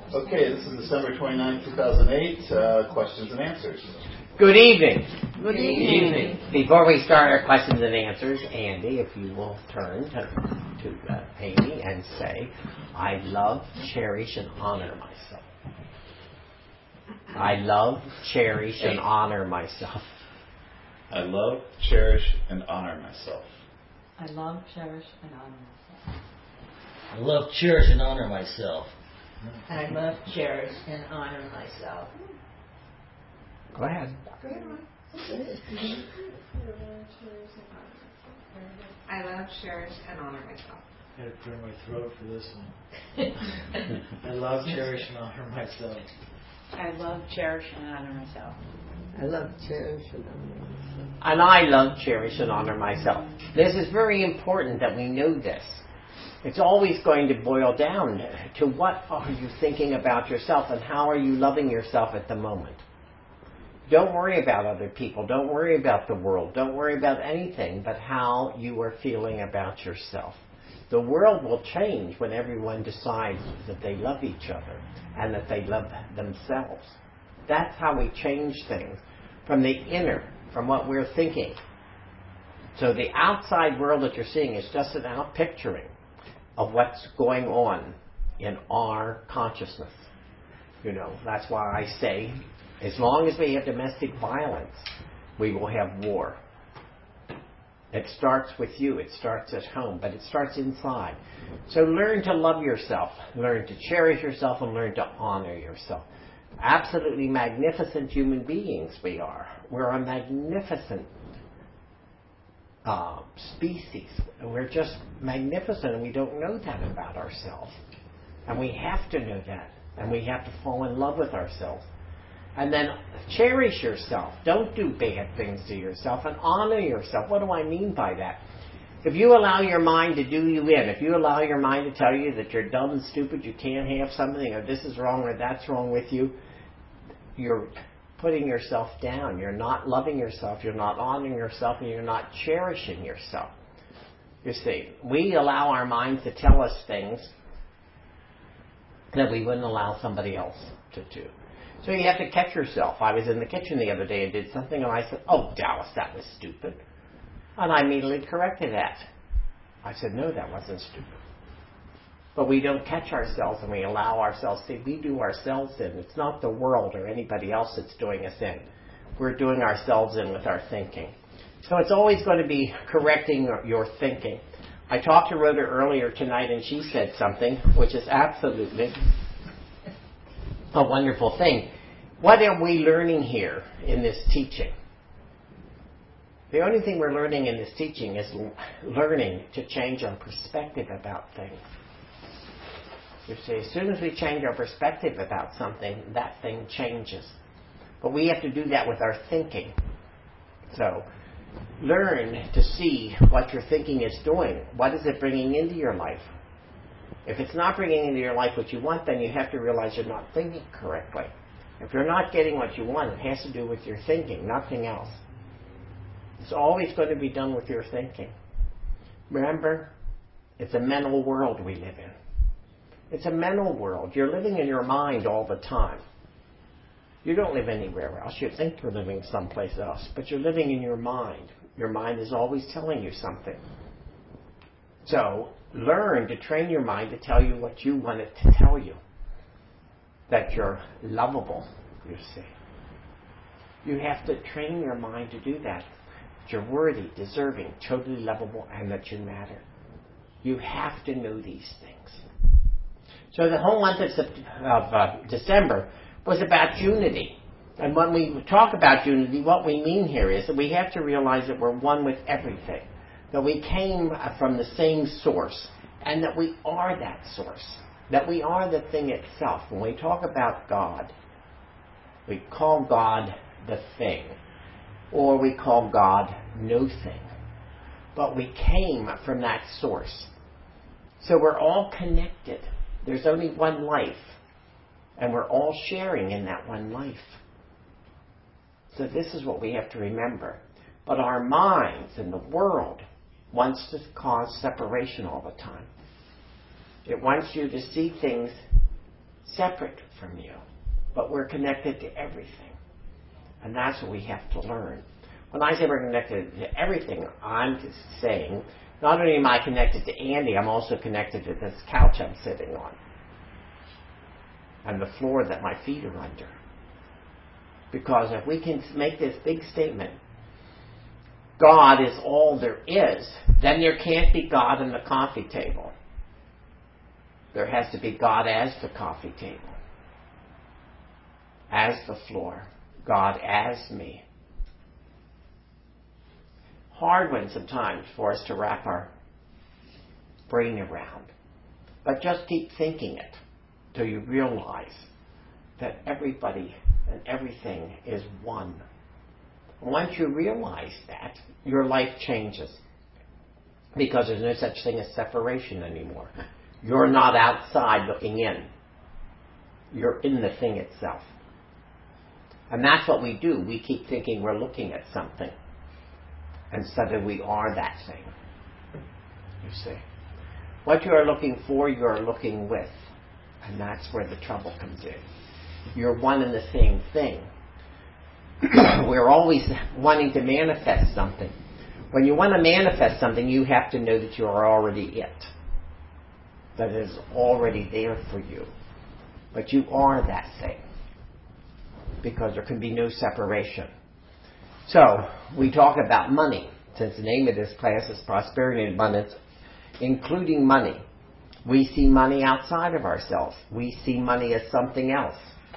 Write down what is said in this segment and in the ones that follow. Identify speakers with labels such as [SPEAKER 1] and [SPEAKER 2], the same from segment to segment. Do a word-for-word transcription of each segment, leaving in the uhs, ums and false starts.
[SPEAKER 1] Okay, this is December twenty-ninth, two thousand eight. Uh, questions and answers.
[SPEAKER 2] Good evening.
[SPEAKER 3] Good evening.
[SPEAKER 2] Before we start our questions and answers, Andy, if you will turn to, to uh, Amy and say, I love, cherish, and honor myself. I love, cherish, and honor myself.
[SPEAKER 1] I love, cherish, and honor myself.
[SPEAKER 3] I love, cherish, and honor myself.
[SPEAKER 4] I love, cherish, and honor myself.
[SPEAKER 5] I love, cherish, and honor myself.
[SPEAKER 2] Go ahead.
[SPEAKER 6] I love, cherish, and honor myself.
[SPEAKER 7] I had to clear my throat for this one. I love, cherish, and honor myself.
[SPEAKER 5] I love, cherish, and honor myself.
[SPEAKER 3] I love, cherish, and honor myself.
[SPEAKER 2] And I love, cherish, and honor myself. This is very important that we know this. It's always going to boil down to what are you thinking about yourself and how are you loving yourself at the moment. Don't worry about other people. Don't worry about the world. Don't worry about anything but how you are feeling about yourself. The world will change when everyone decides that they love each other and that they love themselves. That's how we change things from the inner, from what we're thinking. So the outside world that you're seeing is just an outpicturing of what's going on in our consciousness. You know, that's why I say, as long as we have domestic violence, we will have war. It starts with you. It starts at home, but it starts inside. So learn to love yourself, learn to cherish yourself, and learn to honor yourself. Absolutely magnificent human beings we are. We're a magnificent uh, species. We're just magnificent, and we don't know that about ourselves. And we have to know that, and we have to fall in love with ourselves. And then cherish yourself. Don't do bad things to yourself, and honor yourself. What do I mean by that? If you allow your mind to do you in, if you allow your mind to tell you that you're dumb and stupid, you can't have something, or this is wrong or that's wrong with you, you're putting yourself down. You're not loving yourself. You're not honoring yourself, and you're not cherishing yourself. You see, we allow our minds to tell us things that we wouldn't allow somebody else to do. So you have to catch yourself. I was in the kitchen the other day and did something, and I said, oh, Dallas, that was stupid. And I immediately corrected that. I said, no, that wasn't stupid. But we don't catch ourselves, and we allow ourselves to, we do ourselves in. It's not the world or anybody else that's doing us in. We're doing ourselves in with our thinking. So it's always going to be correcting your, your thinking. I talked to Rhoda earlier tonight, and she said something which is absolutely a wonderful thing. What are we learning here in this teaching? The only thing we're learning in this teaching is l- learning to change our perspective about things. You see, as soon as we change our perspective about something, that thing changes. But we have to do that with our thinking. So, learn to see what your thinking is doing. What is it bringing into your life? If it's not bringing into your life what you want, then you have to realize you're not thinking correctly. If you're not getting what you want, it has to do with your thinking, nothing else. It's always going to be done with your thinking. Remember, it's a mental world we live in. It's a mental world. You're living in your mind all the time. You don't live anywhere else. You think you're living someplace else, but you're living in your mind. Your mind is always telling you something. So, learn to train your mind to tell you what you want it to tell you. That you're lovable, you see. You have to train your mind to do that. That you're worthy, deserving, totally lovable, and that you matter. You have to know these things. So the whole month of, of uh, December was about unity. And when we talk about unity, what we mean here is that we have to realize that we're one with everything. That we came from the same source. And that we are that source. That we are the thing itself. When we talk about God, we call God the thing. Or we call God no thing. But we came from that source. So we're all connected. There's only one life. And we're all sharing in that one life. So this is what we have to remember. But our minds and the world wants to cause separation all the time. It wants you to see things separate from you. But we're connected to everything. And that's what we have to learn. When I say we're connected to everything, I'm just saying, not only am I connected to Andy, I'm also connected to this couch I'm sitting on. And the floor that my feet are under. Because if we can make this big statement, God is all there is, then there can't be God in the coffee table. There has to be God as the coffee table, as the floor, God as me. Hard one sometimes for us to wrap our brain around. But just keep thinking it till you realize that everybody and everything is one. Once you realize that, your life changes. Because there's no such thing as separation anymore. You're not outside looking in. You're in the thing itself. And that's what we do. We keep thinking we're looking at something instead of we are that thing. You see. What you are looking for, you are looking with. And that's where the trouble comes in. You're one and the same thing. We're always wanting to manifest something. When you want to manifest something, you have to know that you are already it. That is already there for you. But you are that thing. Because there can be no separation. So, we talk about money. Since the name of this class is Prosperity and Abundance, including money. We see money outside of ourselves. We see money as something else.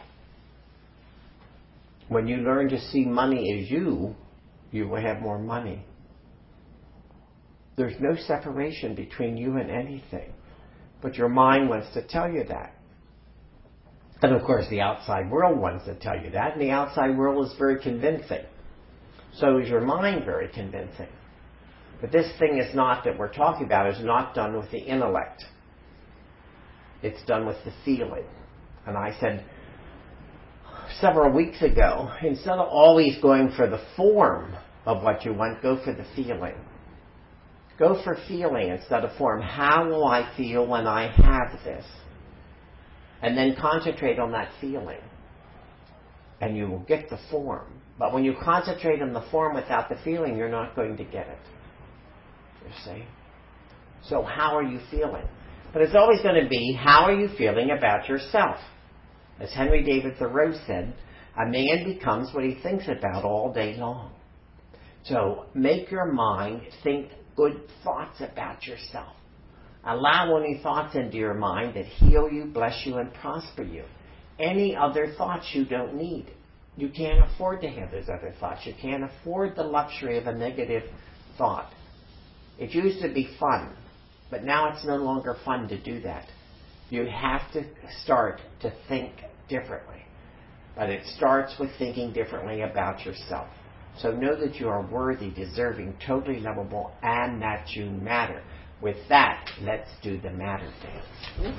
[SPEAKER 2] When you learn to see money as you, you will have more money. There's no separation between you and anything. But your mind wants to tell you that. And of course the outside world wants to tell you that. And the outside world is very convincing. So is your mind very convincing. But this thing is not, that we're talking about, is not done with the intellect. It's done with the feeling. And I said several weeks ago, instead of always going for the form of what you want, go for the feeling. Go for feeling instead of form. How will I feel when I have this? And then concentrate on that feeling. And you will get the form. But when you concentrate on the form without the feeling, you're not going to get it. You see? So how are you feeling? But it's always going to be, how are you feeling about yourself? As Henry David Thoreau said, a man becomes what he thinks about all day long. So make your mind think good thoughts about yourself. Allow only thoughts into your mind that heal you, bless you, and prosper you. Any other thoughts you don't need. You can't afford to have those other thoughts. You can't afford the luxury of a negative thought. It used to be fun, but now it's no longer fun to do that. You have to start to think differently. But it starts with thinking differently about yourself. So know that you are worthy, deserving, totally lovable, and that you matter. With that, let's do the matter dance.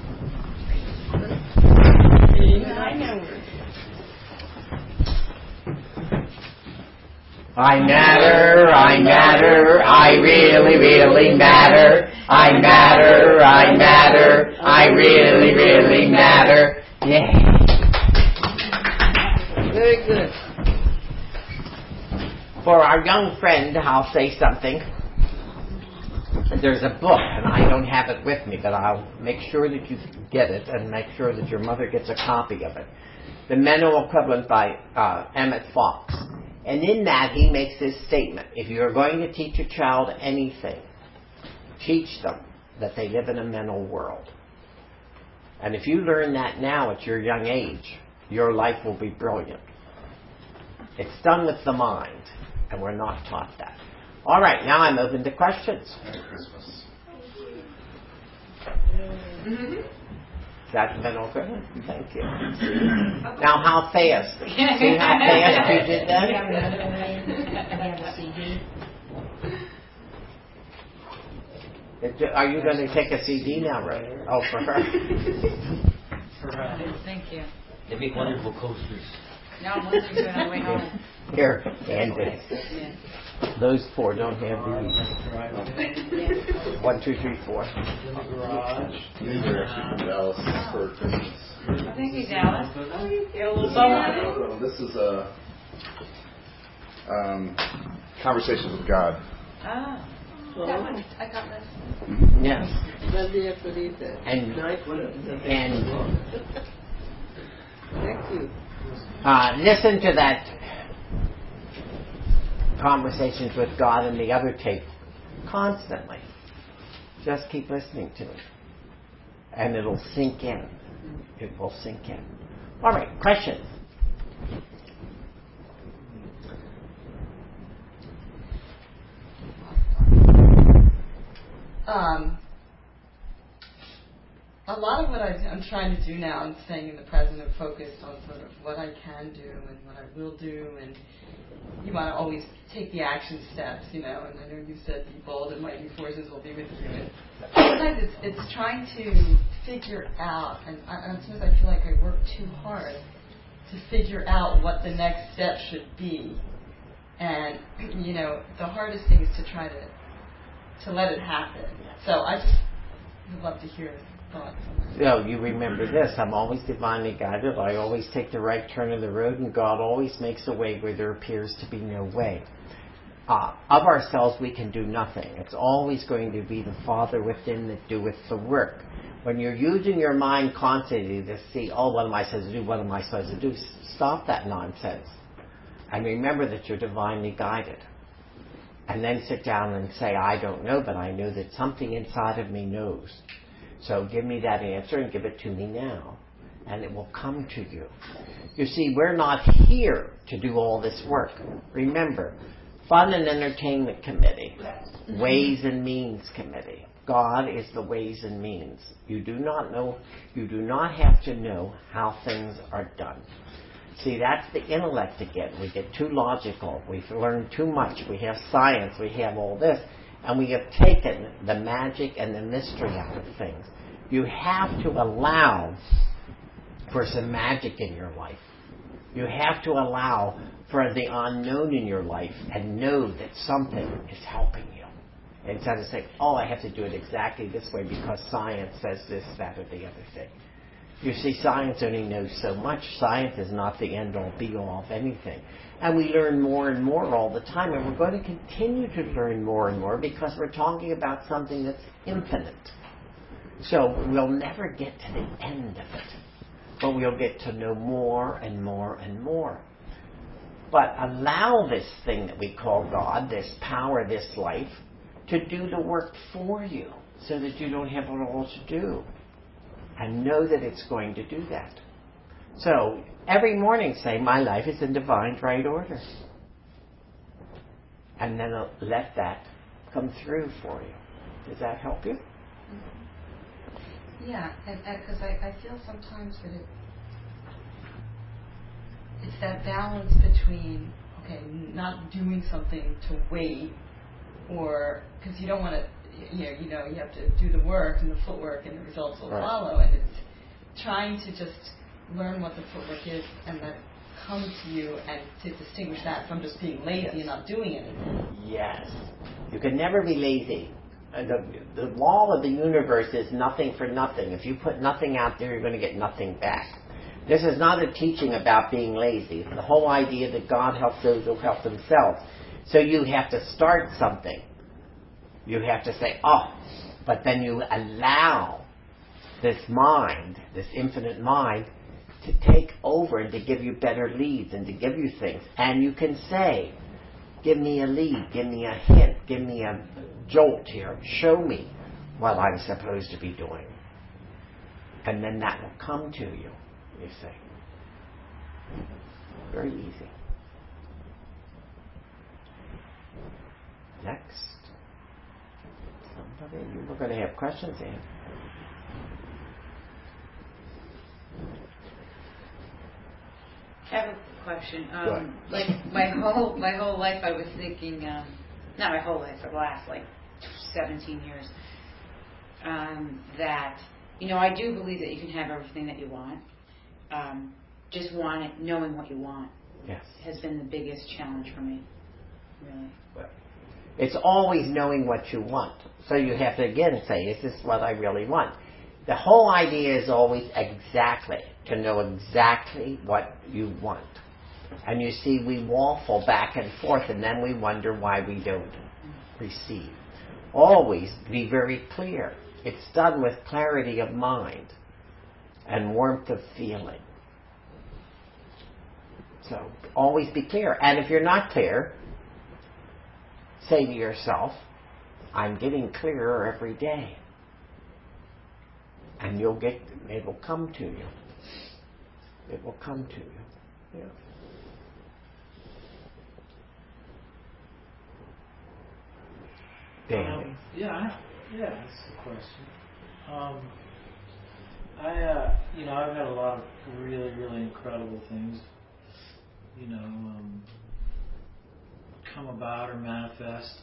[SPEAKER 2] I matter, I matter, I really, really matter. I matter, I matter, I really, really matter. Yeah. Very good. For our young friend, I'll say something. There's a book, and I don't have it with me, but I'll make sure that you get it and make sure that your mother gets a copy of it. The Mental Equivalent by uh, Emmett Fox. And in that, he makes this statement. If you're going to teach a child anything, teach them that they live in a mental world. And if you learn that now at your young age, your life will be brilliant. It's done with the mind, and we're not taught that. All right, now I'm open to questions.
[SPEAKER 1] Merry Christmas.
[SPEAKER 6] Mm-hmm.
[SPEAKER 2] Is that mental equivalent? Thank you. Now, how fast? See how fast you did that?
[SPEAKER 3] We have a C D.
[SPEAKER 2] It- Are you going to take a C D now, right? Oh, for her.
[SPEAKER 7] For, uh,
[SPEAKER 3] Thank you.
[SPEAKER 4] They make wonderful coasters.
[SPEAKER 3] No, I'm listening to it on the way home.
[SPEAKER 2] Here, and
[SPEAKER 3] Yeah.
[SPEAKER 2] those four don't have these.
[SPEAKER 7] Driveway,
[SPEAKER 2] One, two, three, four.
[SPEAKER 7] in the garage.
[SPEAKER 1] These are actually from Dallas for Christmas.
[SPEAKER 3] Oh, thank you, Dallas. Oh, you get a little
[SPEAKER 1] So
[SPEAKER 3] something.
[SPEAKER 1] this is a um, Conversations with God.
[SPEAKER 3] Ah. That one, I got this.
[SPEAKER 2] Yes. And, and
[SPEAKER 8] Thank you.
[SPEAKER 2] uh, listen to that Conversations with God and the other tape constantly. Just keep listening to it. And it'll sink in. It will sink in. All right, questions?
[SPEAKER 9] Um, a lot of what I, I'm trying to do now, I'm staying in the present and focused on sort of what I can do and what I will do, and you want to always take the action steps, you know, and I know you said be bold and mighty forces will be with you, and sometimes it's, it's trying to figure out, and, I, and sometimes I feel like I work too hard to figure out what the next step should be, and, you know, the hardest thing is to try to to let it happen. So I just would love to hear thoughts on that.
[SPEAKER 2] So you remember this, I'm always divinely guided. I always take the right turn of the road, and God always makes a way where there appears to be no way. Uh, of ourselves, we can do nothing. It's always going to be the Father within that doeth the work. When you're using your mind constantly to see, oh, what am I supposed to do, what am I supposed to do, stop that nonsense. And remember that you're divinely guided. And then sit down and say, I don't know, but I know that something inside of me knows. So give me that answer and give it to me now. And it will come to you. You see, we're not here to do all this work. Remember, Fun and Entertainment Committee, Ways and Means Committee. God is the ways and means. You do not know, you do not have to know how things are done. See, that's the intellect again. We get too logical. We've learned too much. We have science. We have all this. And we have taken the magic and the mystery out of things. You have to allow for some magic in your life. You have to allow for the unknown in your life and know that something is helping you. Instead of saying, oh, I have to do it exactly this way because science says this, that, or the other thing. You see, science only knows so much. Science is not the end-all, be-all of anything. And we learn more and more all the time, and we're going to continue to learn more and more because we're talking about something that's infinite. So we'll never get to the end of it, but we'll get to know more and more and more. But allow this thing that we call God, this power, this life, to do the work for you so that you don't have it all to do. And know that it's going to do that. So, every morning say, my life is in divine right order. And then let that come through for you. Does that help you?
[SPEAKER 9] Yeah, and because I, I feel sometimes that it, it's that balance between, okay, not doing something to wait, or, because you don't want to, you know, you know, you have to do the work and the footwork and the results will
[SPEAKER 2] right.
[SPEAKER 9] follow, and it's trying to just learn what the footwork is and let it come to you and to distinguish that from just being lazy yes. and not doing anything.
[SPEAKER 2] Yes. You can never be lazy. Uh, the, the law of the universe is nothing for nothing. If you put nothing out there, you're going to get nothing back. This is not a teaching about being lazy. It's the whole idea that God helps those who help themselves. So you have to start something. You have to say, oh, but then you allow this mind, this infinite mind, to take over and to give you better leads and to give you things. And you can say, give me a lead, give me a hint, give me a jolt here, show me what I'm supposed to be doing. And then that will come to you, you see. Very easy. Next. Somebody, you were going to have questions, Anne.
[SPEAKER 3] I have a question. Um, like my whole my whole life, I was thinking, um, not my whole life, but the last like seventeen years, um, that you know I do believe that you can have everything that you want, um, just want it, knowing what you want
[SPEAKER 2] Yes.
[SPEAKER 3] has been the biggest challenge for me, really.
[SPEAKER 2] It's always knowing what you want. So you have to again say, is this what I really want? The whole idea is always exactly, to know exactly what you want. And you see, we waffle back and forth, and then we wonder why we don't receive. Always be very clear. It's done with clarity of mind and warmth of feeling. So always be clear. And if you're not clear, say to yourself, I'm getting clearer every day. And you'll get, it will come to you. It will come to you. Yeah. Danny.
[SPEAKER 7] Um, yeah, I, yeah, that's the question. Um, I, uh, you know, I've had a lot of really, really incredible things, you know, um, come about or manifest,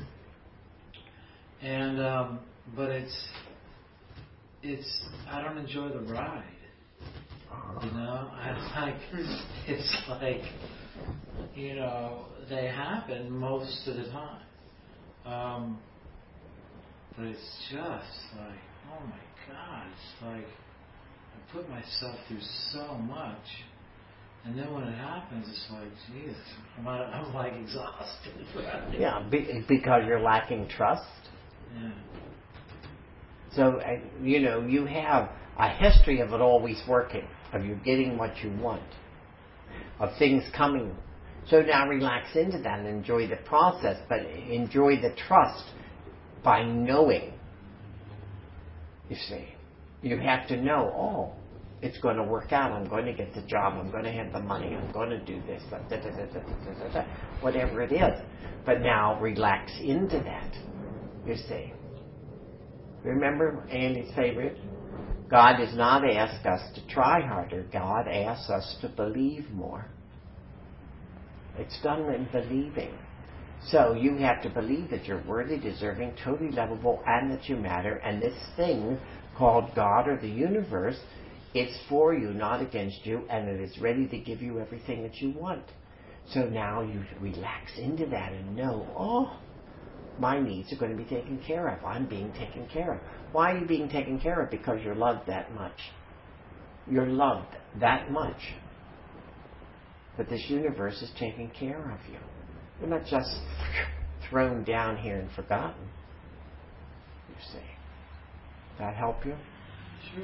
[SPEAKER 7] and um, but it's, it's, I don't enjoy the ride, you know. I like, it's like, you know, they happen most of the time. Um, but it's just like, oh my God, it's like I put myself through so much, and then when it happens, it's like, geez, I'm, I'm like exhausted. Right?
[SPEAKER 2] Yeah, be, because you're lacking trust.
[SPEAKER 7] Yeah.
[SPEAKER 2] So, uh, you know, you have a history of it always working, of you getting what you want, of things coming. So now relax into that and enjoy the process, but enjoy the trust by knowing. You see, you have to know, oh, it's going to work out. I'm going to get the job. I'm going to have the money. I'm going to do this, da, da, da, da, da, da, da, whatever it is. But now relax into that, you see. Remember Andy's favorite? God does not ask us to try harder. God asks us to believe more. It's done in believing. So you have to believe that you're worthy, deserving, totally lovable, and that you matter. And this thing called God or the universe, it's for you, not against you, and it is ready to give you everything that you want. So now you relax into that and know, oh, my needs are going to be taken care of. I'm being taken care of. Why are you being taken care of? Because you're loved that much. You're loved that much. But this universe is taking care of you. You're not just thrown down here and forgotten. You see. That help you?
[SPEAKER 9] Sure.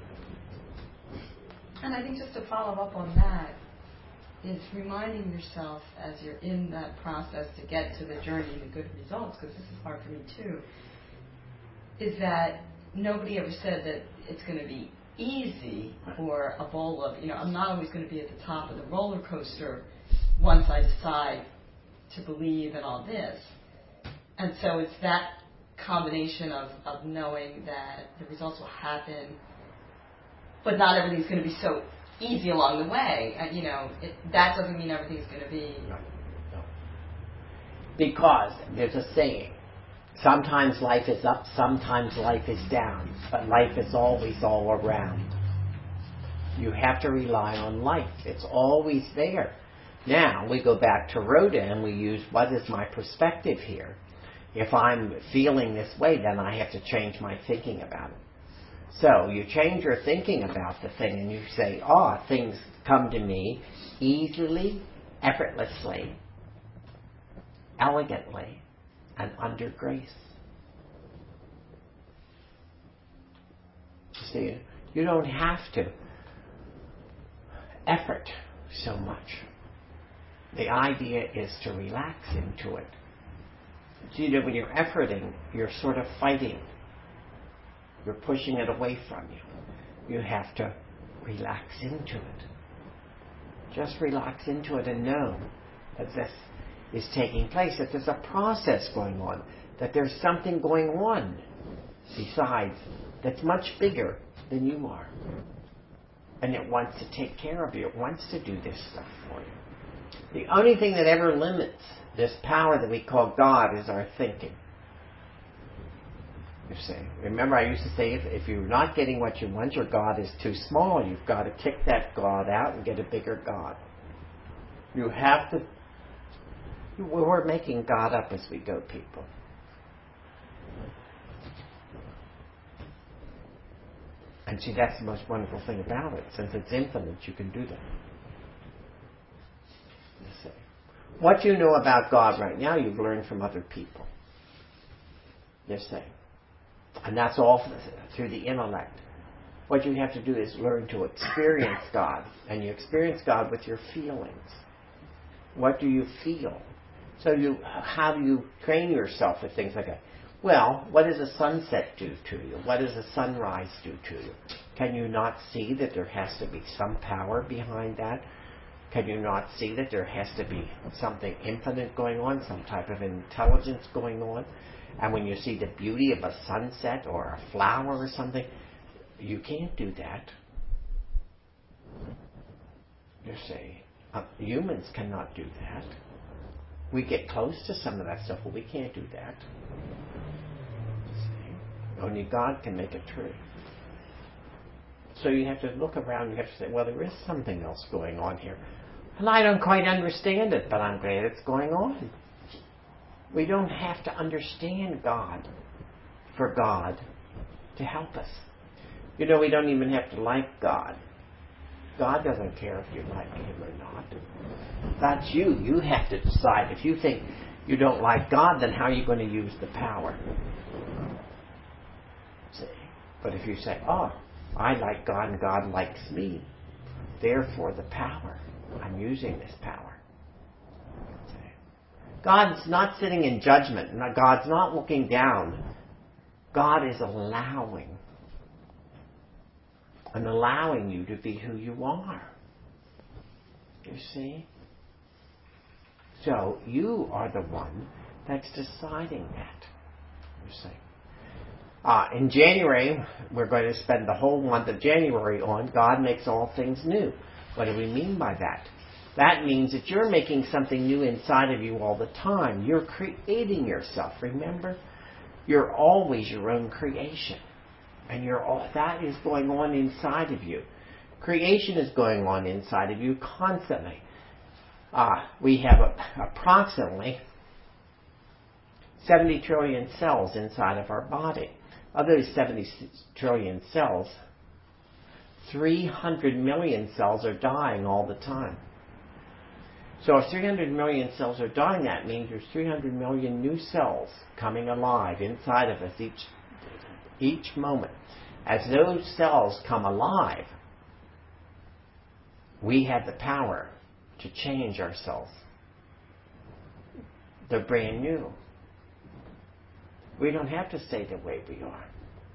[SPEAKER 9] And I think just to follow up on that is reminding yourself as you're in that process to get to the journey to good results, because this is hard for me too, is that nobody ever said that it's going to be easy or a bowl of, you know, I'm not always going to be at the top of the roller coaster once I decide to believe in all this. And so it's that combination of, of knowing that the results will happen, but not everything's going to be so easy along the way. And, you know, it, that doesn't mean everything's going to be...
[SPEAKER 2] No, no. Because there's a saying, sometimes life is up, sometimes life is down, but life is always all around. You have to rely on life. It's always there. Now, we go back to Rhoda and we use, what is my perspective here? If I'm feeling this way, then I have to change my thinking about it. So, you change your thinking about the thing and you say, oh, things come to me easily, effortlessly, elegantly, and under grace. See, you don't have to effort so much. The idea is to relax into it. So, you know, when you're efforting, you're sort of fighting. You're pushing it away from you. You have to relax into it. Just relax into it and know that this is taking place, that there's a process going on, that there's something going on besides that's much bigger than you are. And it wants to take care of you. It wants to do this stuff for you. The only thing that ever limits this power that we call God is our thinking. You see. Remember, I used to say, if, if you're not getting what you want, your God is too small. You've got to kick that God out and get a bigger God. You have to. We're making God up as we go, people. And see, that's the most wonderful thing about it. Since it's infinite, you can do that. You see. What you know about God right now, you've learned from other people. You see. And that's all through the intellect. What you have to do is learn to experience God. And you experience God with your feelings. What do you feel? So you, how do you train yourself with things like that? Well, what does a sunset do to you? What does a sunrise do to you? Can you not see that there has to be some power behind that? Can you not see that there has to be something infinite going on, some type of intelligence going on? And when you see the beauty of a sunset or a flower or something, you can't do that. You see, uh, humans cannot do that. We get close to some of that stuff, but we can't do that. See? Only God can make it true. So you have to look around and you have to say, well, there is something else going on here. And I don't quite understand it, but I'm glad it's going on. We don't have to understand God for God to help us. You know, we don't even have to like God. God doesn't care if you like Him or not. That's you. You have to decide. If you think you don't like God, then how are you going to use the power? See? But if you say, oh, I like God and God likes me, therefore the power, I'm using this power. See? God's not sitting in judgment. God's not looking down. God is allowing. And allowing you to be who you are. You see? So you are the one that's deciding that. You see? Uh, in January, we're going to spend the whole month of January on God makes all things new. What do we mean by that? That means that you're making something new inside of you all the time. You're creating yourself. Remember? You're always your own creation. And you're all, that is going on inside of you. Creation is going on inside of you constantly. Uh, we have a, approximately seventy trillion cells inside of our body. Of those seventy trillion cells, three hundred million cells are dying all the time. So if three hundred million cells are dying, that means there's three hundred million new cells coming alive inside of us each each moment. As those cells come alive, we have the power to change ourselves. They're brand new. We don't have to stay the way we are.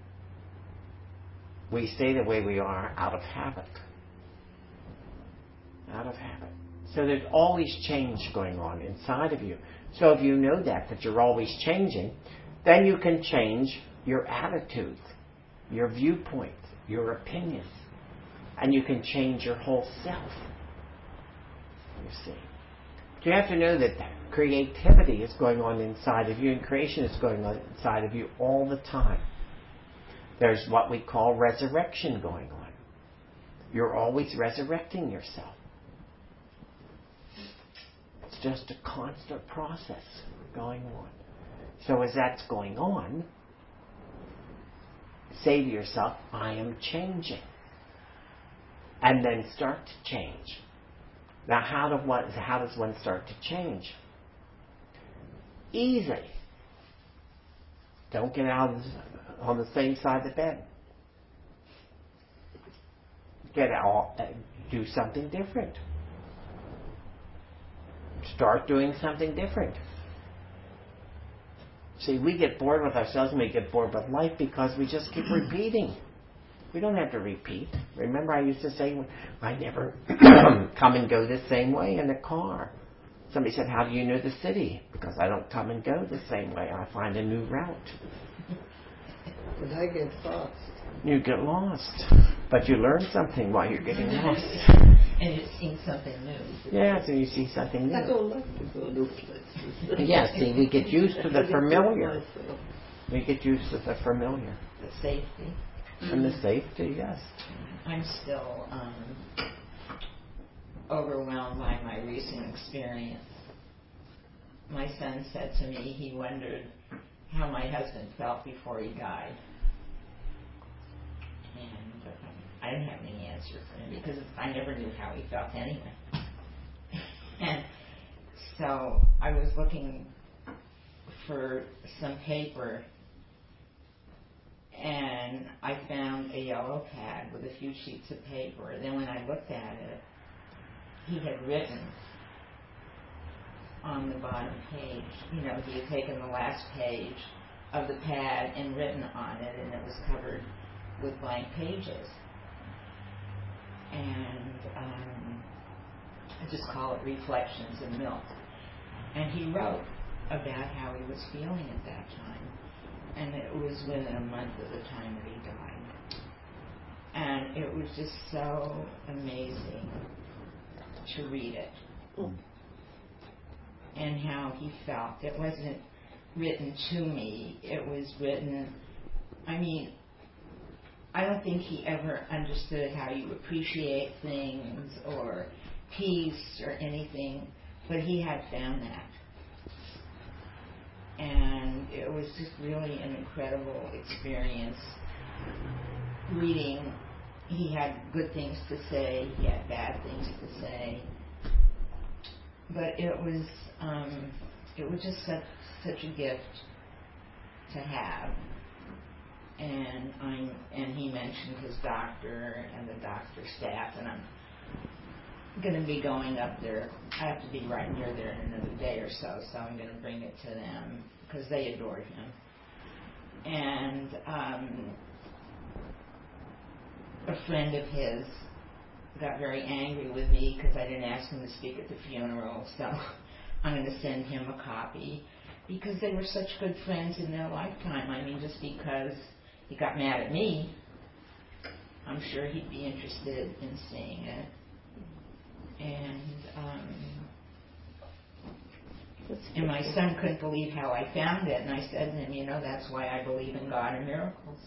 [SPEAKER 2] We stay the way we are out of habit. Out of habit. So there's always change going on inside of you. So if you know that, that you're always changing, then you can change your attitudes, your viewpoints, your opinions, and you can change your whole self. You see. But you have to know that creativity is going on inside of you and creation is going on inside of you all the time. There's what we call resurrection going on. You're always resurrecting yourself. It's just a constant process going on. So as that's going on, say to yourself, I am changing. And then start to change. Now, how, do one, how does one start to change? Easy. Don't get out on the same side of the bed. Get out, do something different. Start doing something different. See, we get bored with ourselves and we get bored with life because we just keep repeating. We don't have to repeat. Remember, I used to say, I never come and go the same way in the car. Somebody said, how do you know the city? Because I don't come and go the same way. I find a new route.
[SPEAKER 8] But I get lost.
[SPEAKER 2] You get lost. But you learn something while you're getting lost.
[SPEAKER 5] And you're seeing something new.
[SPEAKER 2] Yeah, so you see something new.
[SPEAKER 8] I don't like to go to places.
[SPEAKER 2] Yeah, see, we get used to the familiar. We get used to the familiar.
[SPEAKER 5] The safety.
[SPEAKER 2] And the safety, yes.
[SPEAKER 5] I'm still um, overwhelmed by my recent experience. My son said to me he wondered how my husband felt before he died. And uh, I didn't have any answer for him because I never knew how he felt anyway. And so I was looking for some paper, and I found a yellow pad with a few sheets of paper. And then when I looked at it, he had written on the bottom page, you know, he had taken the last page of the pad and written on it, and it was covered with blank pages. And um, I just call it Reflections in Milk. And he wrote about how he was feeling at that time. And it was within a month of the time that he died. And it was just so amazing to read it. Mm. And how he felt. It wasn't written to me. It was written, I mean, I don't think he ever understood how you appreciate things or peace or anything, but he had found that. And it was just really an incredible experience reading. He had good things to say, he had bad things to say, but it was um, it was just such such a gift to have. And I'm and he mentioned his doctor and the doctor's staff, and I'm going to be going up there. I have to be right near there in another day or so, so I'm going to bring it to them because they adored him. And um, a friend of his got very angry with me because I didn't ask him to speak at the funeral, so I'm going to send him a copy because they were such good friends in their lifetime. I mean, just because he got mad at me, I'm sure he'd be interested in seeing it. And um, and my son couldn't believe how I found it, and I said to him, you know, that's why I believe in God and miracles.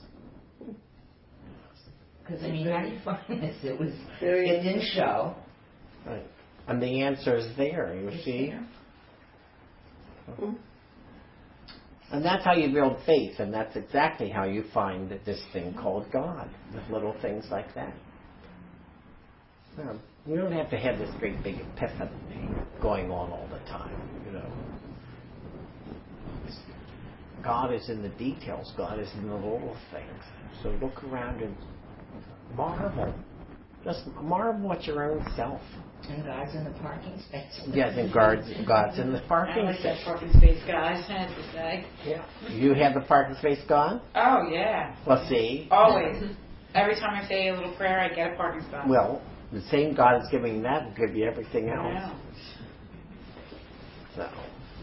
[SPEAKER 5] Because, I mean, how do you find this? It was, it didn't show.
[SPEAKER 2] Right. And the answer is there, you
[SPEAKER 5] It's
[SPEAKER 2] see.
[SPEAKER 5] there.
[SPEAKER 2] Mm-hmm. And that's how you build faith, and that's exactly how you find this thing called God, with little things like that. Um, we don't have to have this great big epiphany going on all the time, you know. God is in the details. God is in the little things. So look around and marvel. Just marvel at your own self.
[SPEAKER 5] And God's in the parking space.
[SPEAKER 2] Yes, and God's, God's in the parking
[SPEAKER 3] I like
[SPEAKER 2] space.
[SPEAKER 3] that parking space, guys, I have to say.
[SPEAKER 2] Yeah. You have the parking space gone?
[SPEAKER 3] Oh, yeah.
[SPEAKER 2] Well, see.
[SPEAKER 3] Always. Every time I say a little prayer, I get a parking spot.
[SPEAKER 2] Well, the same God is giving that will give you everything else.
[SPEAKER 3] Yeah.
[SPEAKER 2] So.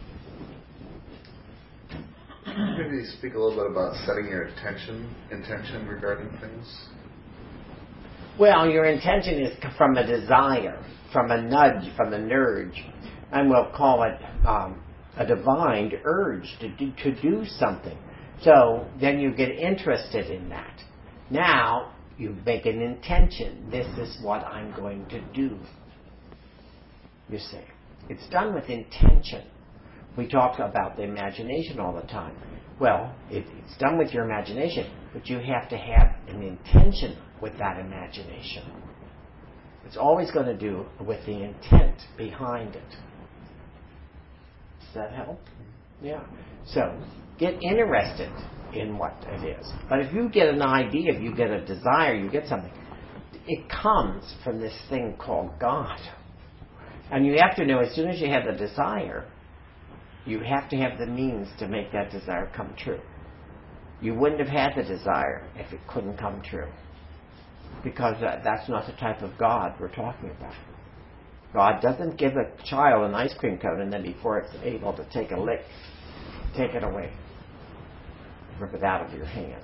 [SPEAKER 10] Maybe speak a little bit about setting your attention, intention regarding things.
[SPEAKER 2] Well, your intention is from a desire, from a nudge, from an urge, and we'll call it um, a divine urge to do, to do something. So then you get interested in that. Now you make an intention. This is what I'm going to do. You see, it's done with intention. We talk about the imagination all the time. Well, it, it's done with your imagination, but you have to have an intention with that imagination. It's always going to do with the intent behind it. Does that help? Yeah. So, get interested in what it is. But if you get an idea, if you get a desire, you get something, it comes from this thing called God. And you have to know, as soon as you have the desire, you have to have the means to make that desire come true. You wouldn't have had the desire if it couldn't come true. Because that, that's not the type of God we're talking about. God doesn't give a child an ice cream cone and then before it's able to take a lick, take it away. Rip it out of your hand.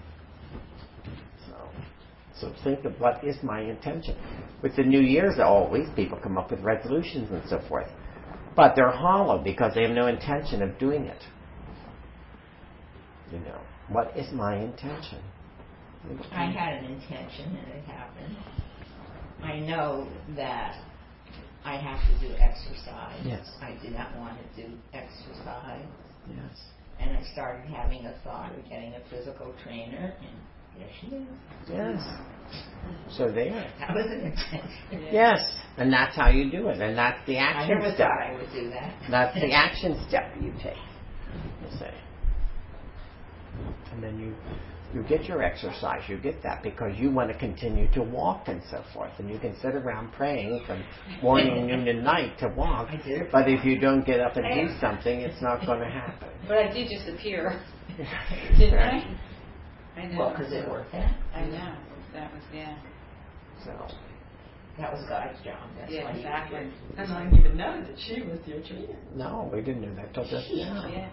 [SPEAKER 2] So, so think of what is my intention. With the New Year's, always people come up with resolutions and so forth. But they're hollow because they have no intention of doing it. You know, what is my intention?
[SPEAKER 5] I had an intention and it happened. I know that I have to do exercise.
[SPEAKER 2] Yes.
[SPEAKER 5] I did not want to do exercise.
[SPEAKER 2] Yes.
[SPEAKER 5] And I started having a thought of getting a physical trainer, and there she is.
[SPEAKER 2] Yes. So there.
[SPEAKER 5] That was an intention.
[SPEAKER 2] Yes. And that's how you do it. And that's the
[SPEAKER 5] I
[SPEAKER 2] action
[SPEAKER 5] never
[SPEAKER 2] step.
[SPEAKER 5] thought I would do that.
[SPEAKER 2] That's the action step you take. You say. And then you you get your exercise, you get that because you want to continue to walk and so forth. And you can sit around praying from morning, noon, and night to walk.
[SPEAKER 5] I did.
[SPEAKER 2] But if you don't get up and do something, it's not going to happen.
[SPEAKER 3] But I did disappear. Didn't I? I know.
[SPEAKER 5] Well, because it worked out.
[SPEAKER 3] I know. That was, yeah.
[SPEAKER 2] So
[SPEAKER 5] That was God's job. That's
[SPEAKER 3] Yeah,
[SPEAKER 5] why he
[SPEAKER 3] exactly.
[SPEAKER 5] did it.
[SPEAKER 9] And I didn't even know that she was your trainer.
[SPEAKER 2] no, we didn't do that till just now.
[SPEAKER 3] Yeah.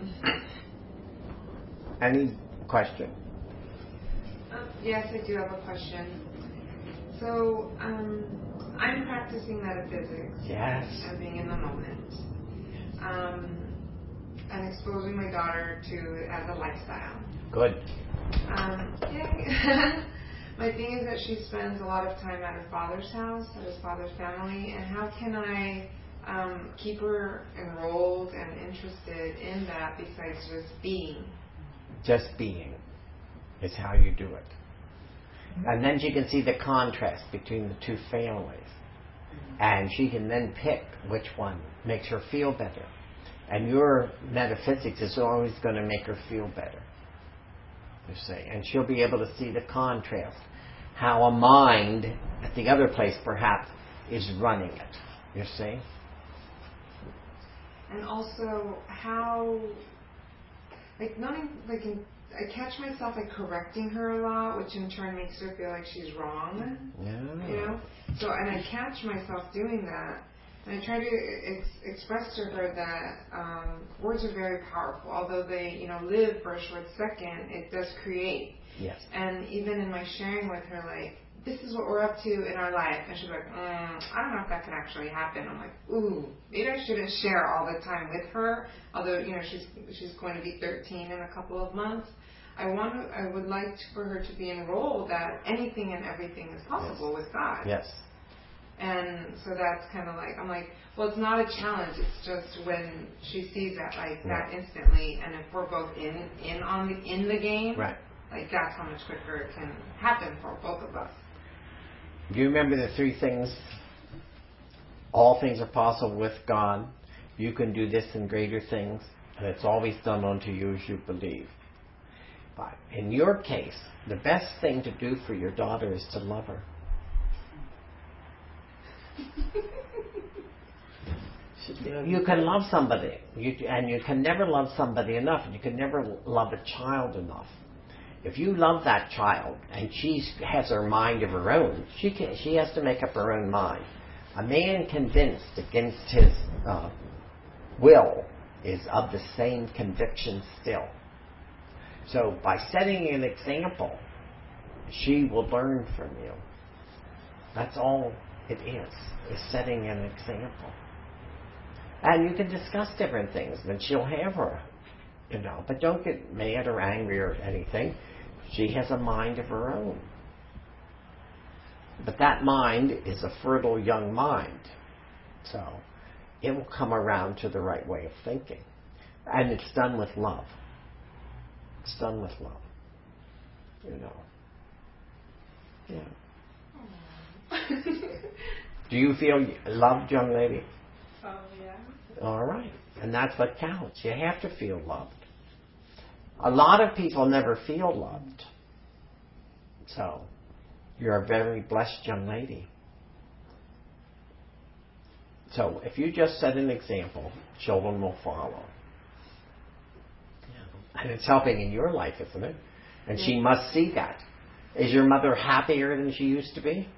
[SPEAKER 2] Any question?
[SPEAKER 6] Um, yes, I do have a question. So, um, I'm practicing metaphysics.
[SPEAKER 2] Yes.
[SPEAKER 6] And being in the moment. Um, and exposing my daughter to it as a lifestyle.
[SPEAKER 2] Good.
[SPEAKER 6] Um, yay. My thing is that she spends a lot of time at her father's house, at his father's family, and how can I um, keep her enrolled and interested in that besides just being?
[SPEAKER 2] Just being is how you do it. And then she can see the contrast between the two families. And she can then pick which one makes her feel better. And your metaphysics is always going to make her feel better. You see. And she'll be able to see the contrast. How a mind at the other place perhaps is running it. You see.
[SPEAKER 6] And also how, like, not in, like in, I catch myself like correcting her a lot, which in turn makes her feel like she's wrong.
[SPEAKER 2] Yeah.
[SPEAKER 6] You know. So, and I catch myself doing that, and I try to ex- express to her that um, words are very powerful. Although they, you know, live for a short second, it does create.
[SPEAKER 2] Yes.
[SPEAKER 6] And even in my sharing with her, like, this is what we're up to in our life. And she's like, mm, I don't know if that can actually happen. I'm like, ooh, maybe I shouldn't share all the time with her. Although, you know, she's she's going to be thirteen in a couple of months. I want to, I would like for her to be enrolled that anything and everything is possible
[SPEAKER 2] Yes.
[SPEAKER 6] with God.
[SPEAKER 2] Yes.
[SPEAKER 6] And so that's kind of like, I'm like, well, it's not a challenge. It's just when she sees that, like, that instantly. And if we're both in, in on the, in the game,
[SPEAKER 2] Right.
[SPEAKER 6] like, that's how much quicker it can happen for both of us.
[SPEAKER 2] Do you remember the three things? All things are possible with God. You can do this and greater things. And it's always done unto you as you believe. But in your case, the best thing to do for your daughter is to love her. You can love somebody, you, and you can never love somebody enough, and you can never love a child enough. If you love that child, and she has her mind of her own, she can, she has to make up her own mind. A man convinced against his uh, will is of the same conviction still. So by setting an example, she will learn from you. That's all it is, is setting an example. And you can discuss different things, and she'll have her, you know. But don't get mad or angry or anything. She has a mind of her own. But that mind is a fertile young mind. So it will come around to the right way of thinking. And it's done with love. It's done with love. You know. Yeah. Do you feel loved, young lady?
[SPEAKER 6] Oh, yeah.
[SPEAKER 2] All right. And that's what counts. You have to feel loved. A lot of people never feel loved. So, you're a very blessed young lady. So, if you just set an example, children will follow. And it's helping in your life, isn't it? And she must see that. Is your mother happier than she used to be?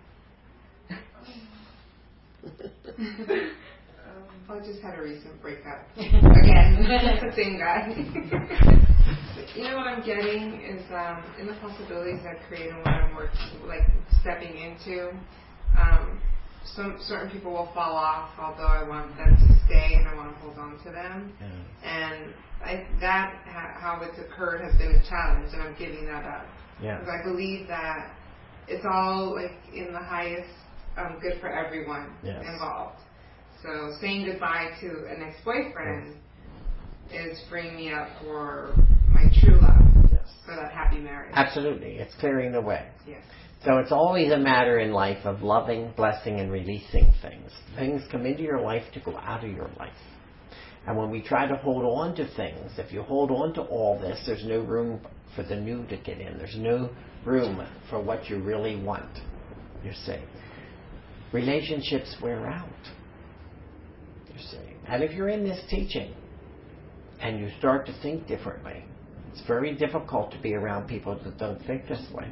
[SPEAKER 6] I just had a recent breakup. Again, the same guy. You know what I'm getting is um, in the possibilities I've created and what I'm working, like stepping into. Um, some certain people will fall off, although I want them to stay and I want to hold on to them.
[SPEAKER 2] Yeah.
[SPEAKER 6] And I, that ha- how it's occurred has been a challenge, and I'm giving that up.
[SPEAKER 2] Yeah.
[SPEAKER 6] Because I believe that it's all like in the highest um, good for everyone
[SPEAKER 2] Yes.
[SPEAKER 6] involved. So saying goodbye to an ex-boyfriend
[SPEAKER 2] yes.
[SPEAKER 6] is freeing me up for my true love,
[SPEAKER 2] yes.
[SPEAKER 6] for that happy marriage.
[SPEAKER 2] Absolutely. It's clearing the way.
[SPEAKER 6] Yes.
[SPEAKER 2] So it's always a matter in life of loving, blessing, and releasing things. Things come into your life to go out of your life. And when we try to hold on to things, if you hold on to all this, there's no room for the new to get in. There's no room for what you really want, you see. Relationships wear out, you see. And if you're in this teaching and you start to think differently, it's very difficult to be around people that don't think this way.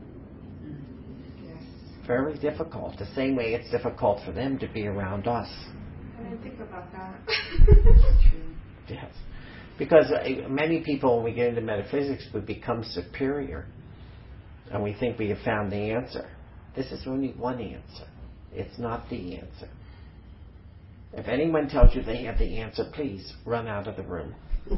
[SPEAKER 6] Yes.
[SPEAKER 2] Very difficult. The same way it's difficult for them to be around us.
[SPEAKER 6] I didn't think about that.
[SPEAKER 2] Yes. Because uh, many people, when we get into metaphysics, we become superior. And we think we have found the answer. This is only one answer. It's not the answer. If anyone tells you they have the answer, please run out of the room.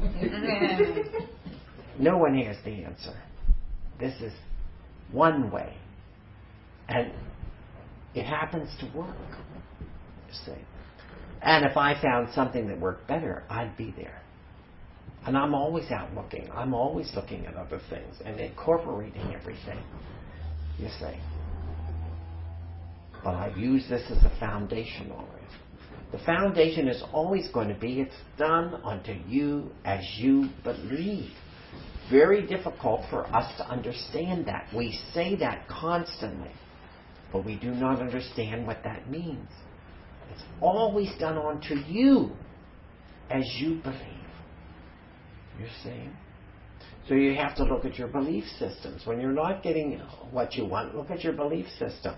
[SPEAKER 2] No one has the answer. This is one way. And it happens to work, you see. And if I found something that worked better, I'd be there. And I'm always out looking. I'm always looking at other things and incorporating everything, you see. But I've used this as a foundation always. The foundation is always going to be, it's done unto you as you believe. Very difficult for us to understand that. We say that constantly, but we do not understand what that means. It's always done unto you as you believe. You see? So you have to look at your belief systems. When you're not getting what you want, look at your belief system.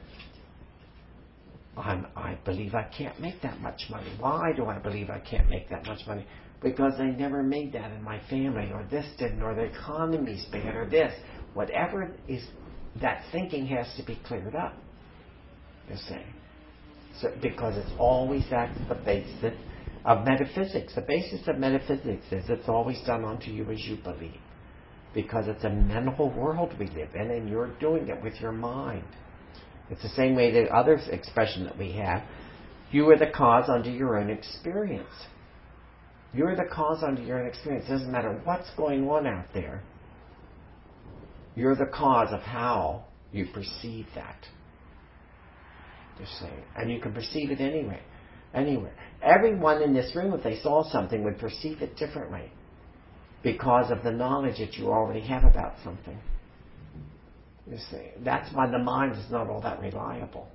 [SPEAKER 2] I'm, I believe I can't make that much money. Why do I believe I can't make that much money? Because I never made that in my family, or this didn't, or the economy's bad, or this. Whatever is, that thinking has to be cleared up. You see? So, because it's always that's the basis of metaphysics. The basis of metaphysics is it's always done unto you as you believe. Because it's a mental world we live in, and you're doing it with your mind. It's the same way the other expression that we have. You are the cause unto your own experience. You're the cause unto your own experience. It doesn't matter what's going on out there. You're the cause of how you perceive that. You see. And you can perceive it anyway. Anywhere. Everyone in this room, if they saw something, would perceive it differently. Because of the knowledge that you already have about something. You see. That's why the mind is not all that reliable.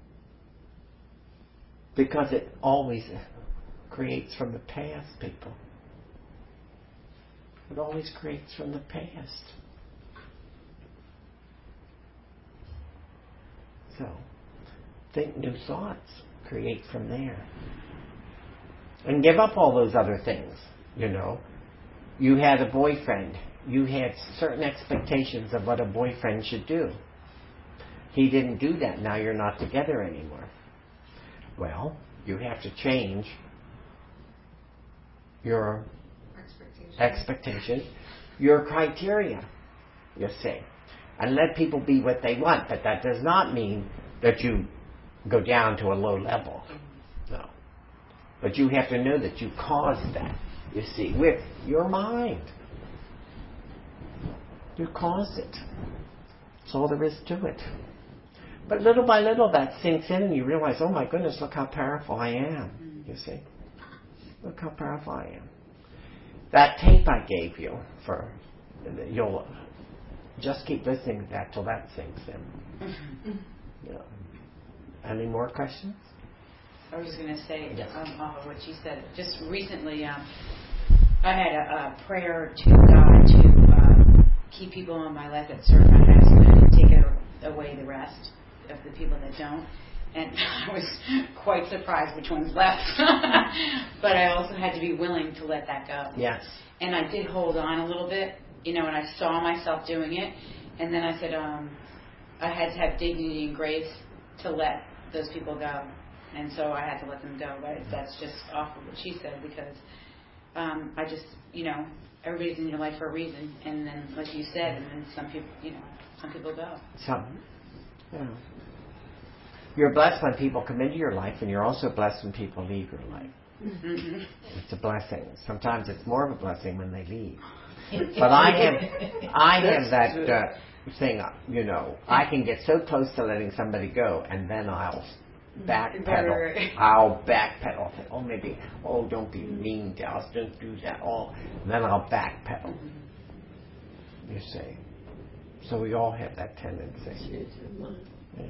[SPEAKER 2] Because it always creates from the past, people. It always creates from the past. So, think new thoughts. Create from there. And give up all those other things, you know. You had a boyfriend. You had certain expectations of what a boyfriend should do. He didn't do that. Now you're not together anymore. Well, you have to change your
[SPEAKER 6] Expectations.
[SPEAKER 2] expectations, your criteria, you see. And let people be what they want. But that does not mean that you go down to a low level. No. But you have to know that you caused that, you see, with your mind. You caused it. That's all there is to it. But little by little that sinks in and you realize, oh my goodness, look how powerful I am. You see? Look how powerful I am. That tape I gave you, for you'll just keep listening to that till that sinks in. Yeah. Any more questions?
[SPEAKER 3] I was going to say,
[SPEAKER 2] Yes.
[SPEAKER 3] um, off of what you said, just recently, um, I had a, a prayer to God to uh, keep people in my life that serve my husband and take away the rest of the people that don't. And I was quite surprised which ones left. But I also had to be willing to let that go.
[SPEAKER 2] Yes.
[SPEAKER 3] And I did hold on a little bit, you know, and I saw myself doing it. And then I said, um, I had to have dignity and grace to let those people go, and so I had to let them go. But that's just off of what she said because um, I just, you know, everybody's in your life for a reason, and then like you said, and then some people, you know, some people go.
[SPEAKER 2] Some, you know. You're blessed when people come into your life, and you're also blessed when people leave your life.
[SPEAKER 3] Mm-hmm.
[SPEAKER 2] It's a blessing. Sometimes it's more of a blessing when they leave. But I have, I have that uh, thing. You know, I can get so close to letting somebody go, and then I'll backpedal. I'll backpedal. Say, oh, maybe. Oh, don't be mean, Dallas. Don't do that. Oh, and then I'll backpedal. You see. So we all have that tendency. Yeah.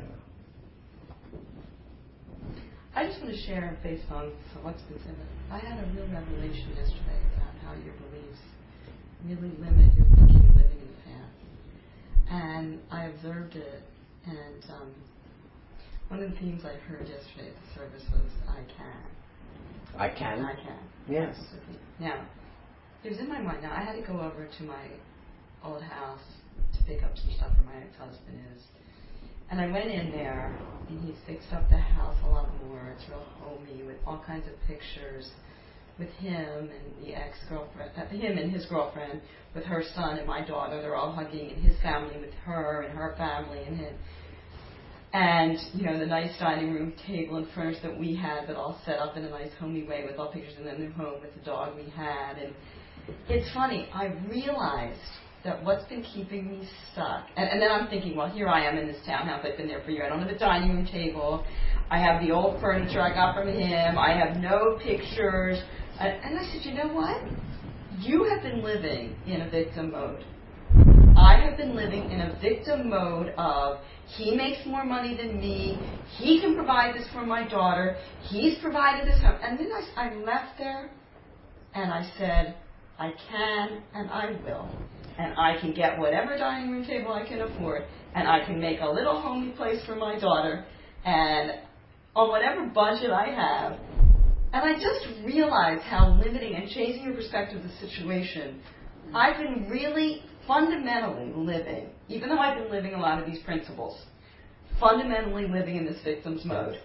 [SPEAKER 9] I just want to share based on what's been said. I had a real revelation yesterday about how your beliefs really limit your thinking and living in the past. And I observed it, and um, one of the themes I heard yesterday at the service was, I can.
[SPEAKER 2] I can?
[SPEAKER 9] I can.
[SPEAKER 2] Yes.
[SPEAKER 9] Now, it was in my mind. Now, I had to go over to my old house to pick up some stuff where my ex-husband is. And I went in there, and he's fixed up the house a lot more. It's real homey with all kinds of pictures with him and the ex-girlfriend, uh, him and his girlfriend, with her son and my daughter. They're all hugging, and his family with her and her family and him. And, you know, the nice dining room table and furniture that we had, but all set up in a nice homey way with all pictures, and then the home with the dog we had. And it's funny, I realized that what's been keeping me stuck, and, and then I'm thinking, well, here I am in this townhouse, I've been there for a year, I don't have a dining room table, I have the old furniture I got from him, I have no pictures, and, and I said, you know what? You have been living in a victim mode. I have been living in a victim mode of, he makes more money than me, he can provide this for my daughter, he's provided this, and then I, I left there, and I said, I can and I will. And I can get whatever dining room table I can afford, and I can make a little homey place for my daughter, and on whatever budget I have. And I just realized how limiting and changing your perspective of the situation. I've been really fundamentally living, even though I've been living a lot of these principles, fundamentally living in this victim's mode.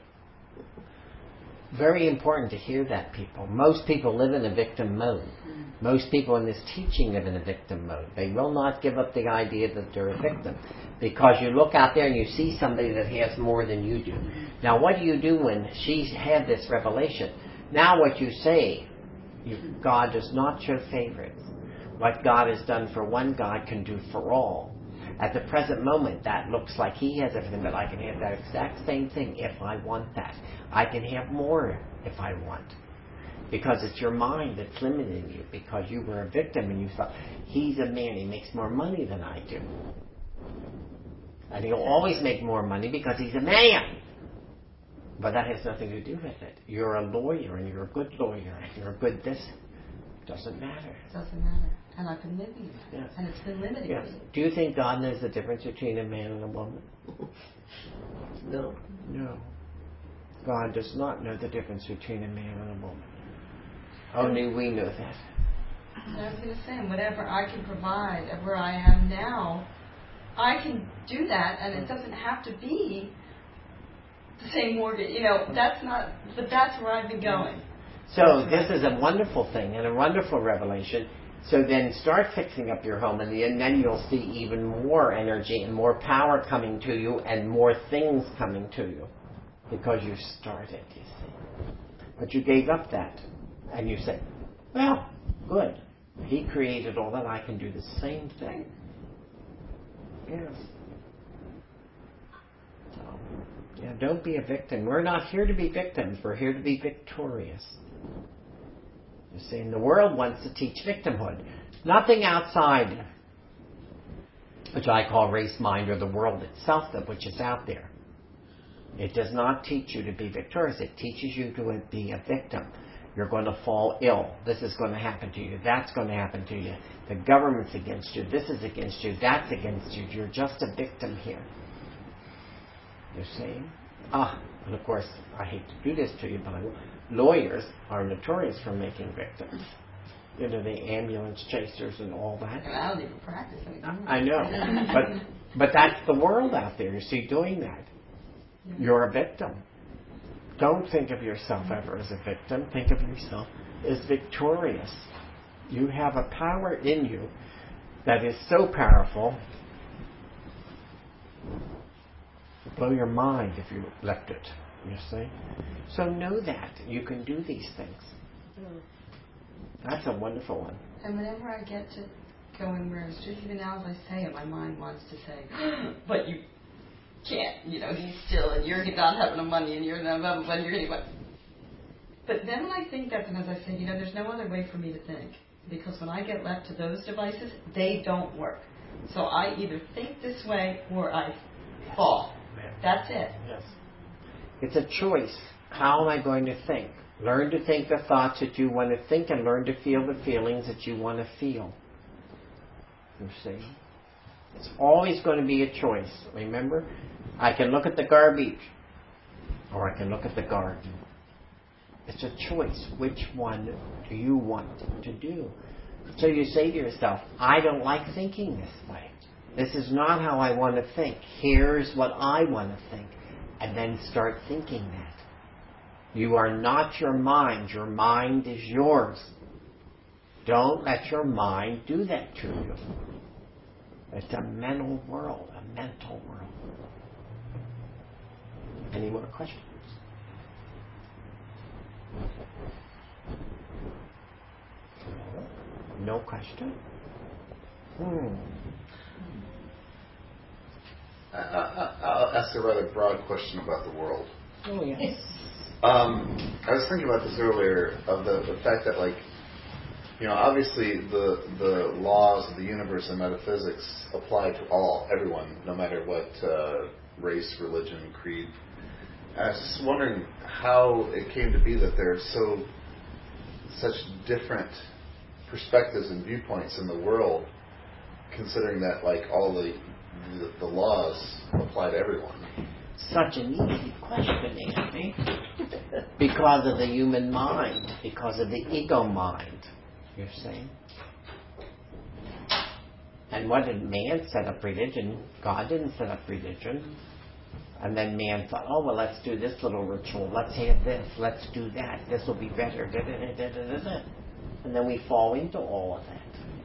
[SPEAKER 2] Very important to hear that, people. Most people live in a victim mode. Most people in this teaching live in a victim mode. They will not give up the idea that they're a victim. Because you look out there and you see somebody that has more than you do. Now, what do you do when she's had this revelation? Now what you say, you, God does not show favorites. What God has done for one, God can do for all. At the present moment, that looks like he has everything, but I can have that exact same thing if I want that. I can have more if I want. Because it's your mind that's limiting you. Because you were a victim and you thought, he's a man, he makes more money than I do. And he'll always make more money because he's a man. But that has nothing to do with it. You're a lawyer and you're a good lawyer and you're a good this. It doesn't matter.
[SPEAKER 9] It doesn't matter. And I've been living that.
[SPEAKER 2] Yes.
[SPEAKER 9] And it's been limiting
[SPEAKER 2] Yes.
[SPEAKER 9] me.
[SPEAKER 2] Do you think God knows the difference between a man and a woman?
[SPEAKER 8] No.
[SPEAKER 2] No. God does not know the difference between a man and a woman. Only we know that.
[SPEAKER 9] And I was going to say, whatever I can provide of where I am now, I can do that, and it doesn't have to be the same mortgage. You know, that's not, but that's where I've been going.
[SPEAKER 2] So this is a wonderful thing and a wonderful revelation. So then start fixing up your home, and then you'll see even more energy and more power coming to you and more things coming to you because you started, you see. But you gave up that. And you say, well, good. He created all that. I can do the same thing. Yes. So, yeah, don't be a victim. We're not here to be victims. We're here to be victorious. You see, and the world wants to teach victimhood. Nothing outside, which I call race mind, or the world itself, which is out there. It does not teach you to be victorious. It teaches you to be a victim. You're going to fall ill. This is going to happen to you. That's going to happen to you. The government's against you. This is against you. That's against you. You're just a victim here. You see? Ah, and of course, I hate to do this to you, but lawyers are notorious for making victims. You know, the ambulance chasers and all that.
[SPEAKER 9] I don't even practice anymore.
[SPEAKER 2] I know. but, but that's the world out there, you see, doing that.
[SPEAKER 9] Yeah.
[SPEAKER 2] You're a victim. Don't think of yourself ever as a victim. Think of yourself as victorious. You have a power in you that is so powerful, blow your mind if you left it, you see. So know that. You can do these things. That's a wonderful one.
[SPEAKER 9] And whenever I get to going where it's just even now as I say it, my mind wants to say, but you can't, you know, he's still, and you're not having the money, and you're not, blah, blah, blah, and you're going to, but then when I think that, and as I say, you know, there's no other way for me to think. Because when I get left to those devices, they don't work. So I either think this way or I fall. That's it.
[SPEAKER 2] Yes. It's a choice. How am I going to think? Learn to think the thoughts that you want to think and learn to feel the feelings that you want to feel. You see? It's always going to be a choice. Remember? I can look at the garbage or I can look at the garden. It's a choice. Which one do you want to do? So you say to yourself, I don't like thinking this way. This is not how I want to think. Here's what I want to think. And then start thinking that. You are not your mind. Your mind is yours. Don't let your mind do that to you. It's a mental world, a mental world. Any more questions? No question? Hmm.
[SPEAKER 10] I, I, I'll ask a rather broad question about the world.
[SPEAKER 2] Oh, yes.
[SPEAKER 10] Um, I was thinking about this earlier, of the, the fact that, like, you know, obviously the the laws of the universe and metaphysics apply to all, everyone, no matter what uh, race, religion, creed. I was just wondering how it came to be that there are so such different perspectives and viewpoints in the world, considering that, like, all the the, the laws apply to everyone.
[SPEAKER 2] Such an easy question, Andy. Because of the human mind, because of the ego mind, you're saying. And what did man set up religion? God didn't set up religion. And then man thought, oh, well, let's do this little ritual. Let's have this. Let's do that. This will be better. Da, da, da, da, da, da. And then we fall into all of that.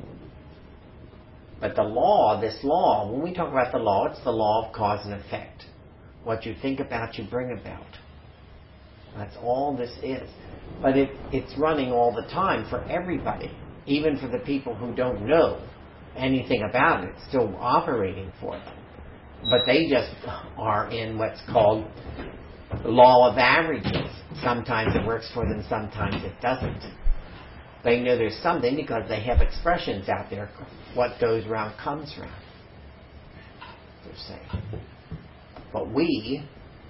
[SPEAKER 2] But the law, this law, when we talk about the law, it's the law of cause and effect. What you think about, you bring about. That's all this is. But it, it's running all the time for everybody. Even for the people who don't know anything about it. It's still operating for them. But they just are in what's called the law of averages. Sometimes it works for them, sometimes it doesn't. They know there's something because they have expressions out there. What goes around comes around. They're saying. But we,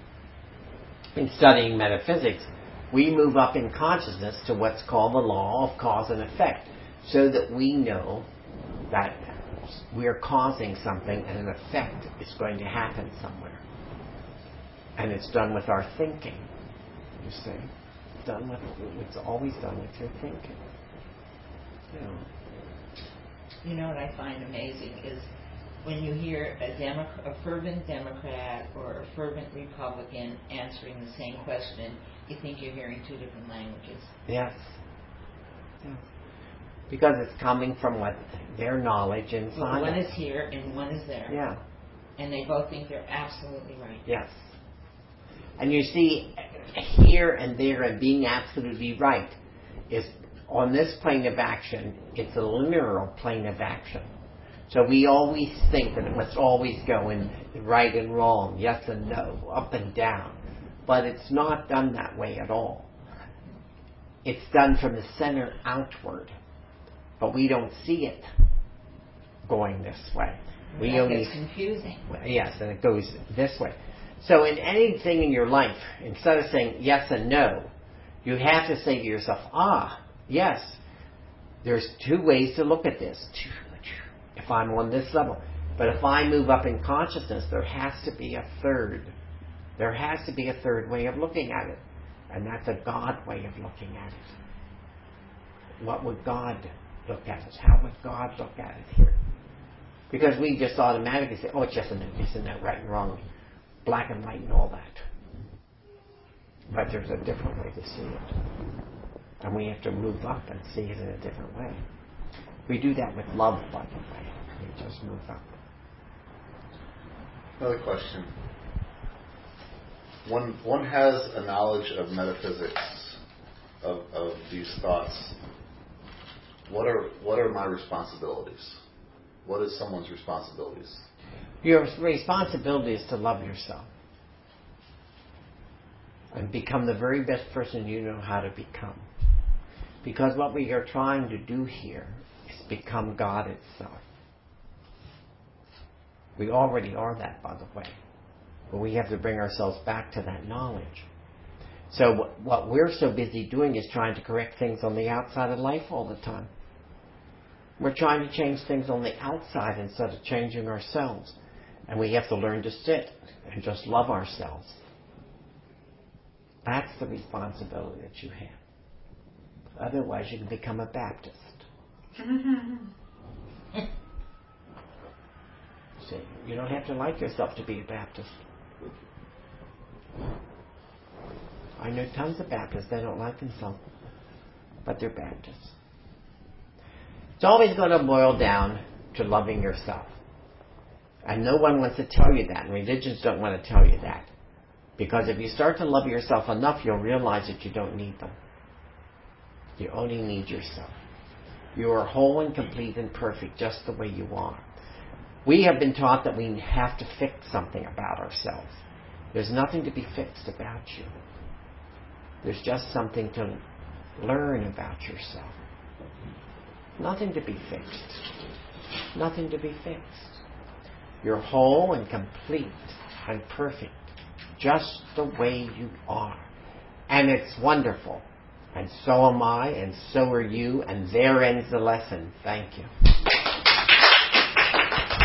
[SPEAKER 2] in studying metaphysics, we move up in consciousness to what's called the law of cause and effect, so that we know that we are causing something and an effect is going to happen somewhere. And it's done with our thinking, you see. It's done with, it's always done with your thinking. You know.
[SPEAKER 5] You know what I find amazing is when you hear a, Demo- a fervent Democrat or a fervent Republican answering the same question, you think you're hearing two different languages.
[SPEAKER 2] Yes. Yes. Because it's coming from what their knowledge inside.
[SPEAKER 5] Well, one
[SPEAKER 2] us.
[SPEAKER 5] is here and one is there.
[SPEAKER 2] Yeah.
[SPEAKER 5] And they both think they're absolutely right.
[SPEAKER 2] Yes. And you see, here and there and being absolutely right is on this plane of action, it's a linear plane of action. So we always think that it must always go in right and wrong, yes and no, up and down. But it's not done that way at all. It's done from the center outward. But we don't see it going this way. We
[SPEAKER 5] That
[SPEAKER 2] only
[SPEAKER 5] gets confusing.
[SPEAKER 2] Yes, and it goes this way. So in anything in your life, instead of saying yes and no, you have to say to yourself, ah, yes, there's two ways to look at this. If I'm on this level. But if I move up in consciousness, there has to be a third. There has to be a third way of looking at it. And that's a God way of looking at it. What would God look at it? How would God look at it here? Because we just automatically say, oh, it's yes and no, yes and no, right and wrong. black and white and all that. But there's a different way to see it. And we have to move up and see it in a different way. We do that with love, by the way. We just move up.
[SPEAKER 10] Another question. One one has a knowledge of metaphysics, of, of these thoughts. What are what are my responsibilities? What is someone's responsibilities?
[SPEAKER 2] Your responsibility is to love yourself and become the very best person you know how to become. Because what we are trying to do here is become God itself. We already are that, by the way. But we have to bring ourselves back to that knowledge. So what we're so busy doing is trying to correct things on the outside of life all the time. We're trying to change things on the outside instead of changing ourselves. And we have to learn to sit and just love ourselves. That's the responsibility that you have. Otherwise, you can become a Baptist. See, you don't have to like yourself to be a Baptist. I know tons of Baptists, they don't like themselves, but they're Baptists. It's always going to boil down to loving yourself. And no one wants to tell you that, and religions don't want to tell you that. Because if you start to love yourself enough, you'll realize that you don't need them. You only need yourself. You are whole and complete and perfect just the way you are. We have been taught that we have to fix something about ourselves. There's nothing to be fixed about you. There's just something to learn about yourself. Nothing to be fixed. Nothing to be fixed. You're whole and complete and perfect, just the way you are. And it's wonderful. And so am I, and so are you, and there ends the lesson. Thank you.